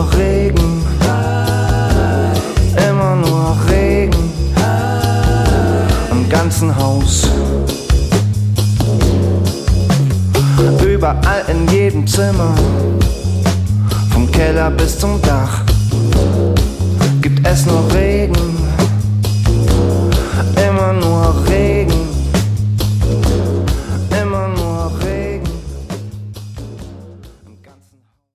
nur Regen, immer nur Regen, im ganzen Haus. Überall in jedem Zimmer, vom Keller bis zum Dach, gibt es nur Regen, immer nur Regen.